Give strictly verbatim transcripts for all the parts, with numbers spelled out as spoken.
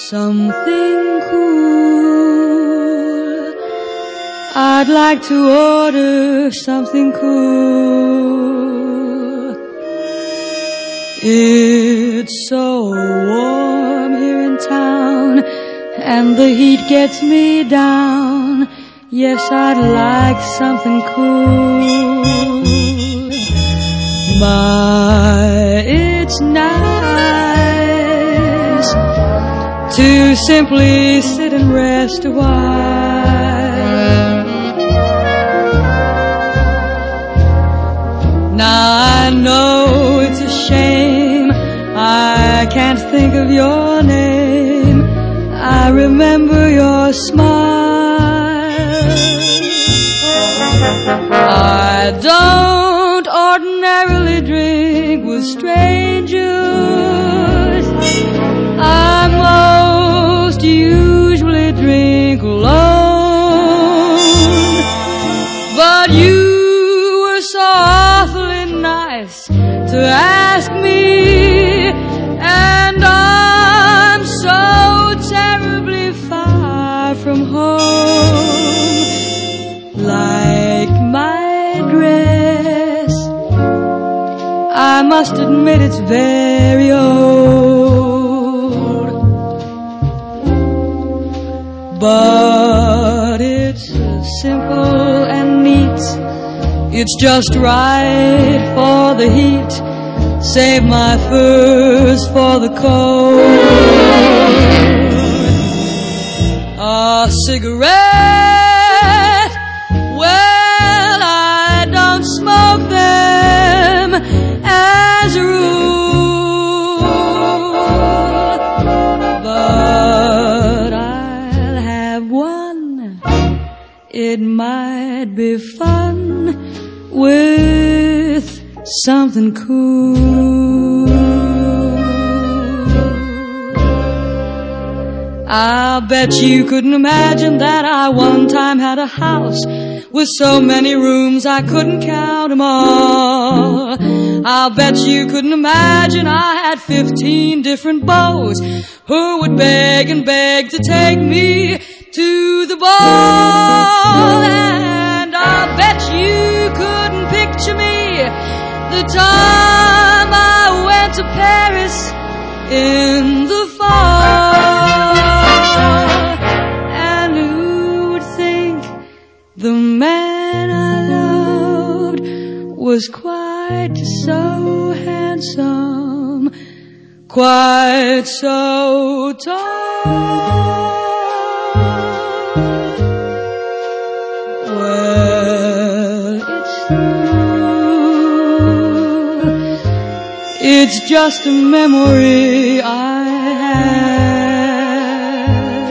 something cool. I'd like to order something cool. It's so warm here in town, and the heat gets me down. Yes, I'd like something cool. My, it's nice to simply sit and rest a while. Now I know it's a shame I can't think of your name. I remember your smile. I don't ordinarily drink with strangers. I most usually drink alone. But you were so awfully nice to ask me, and I'm so terribly far from home. Like my dress, I must admit it's very old, but it's simple and neat. It's just right for the heat. Save my furs for the cold. A cigarette, well, I don't smoke them as a rule, but I'll have one. It might be fun with something cool. I'll bet you couldn't imagine that I one time had a house with so many rooms I couldn't count them all. I'll bet you couldn't imagine I had fifteen different beaux who would beg and beg to take me to the ball. And I'll bet you couldn't picture me the time I went to Paris in the fall. And who would think the man I loved was quite so handsome, quite so tall? Well, it's true. It's just a memory I had,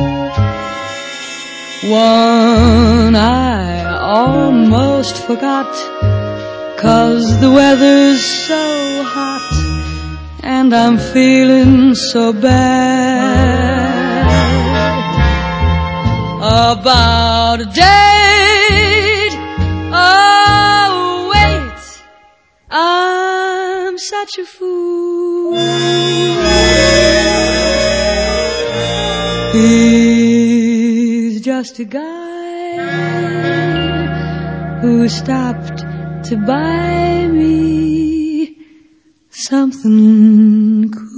one I almost forgot, 'cause the weather's so hot and I'm feeling so bad about a date. Oh, wait, I'm such a fool. He's just a guy who stopped to buy me something cool.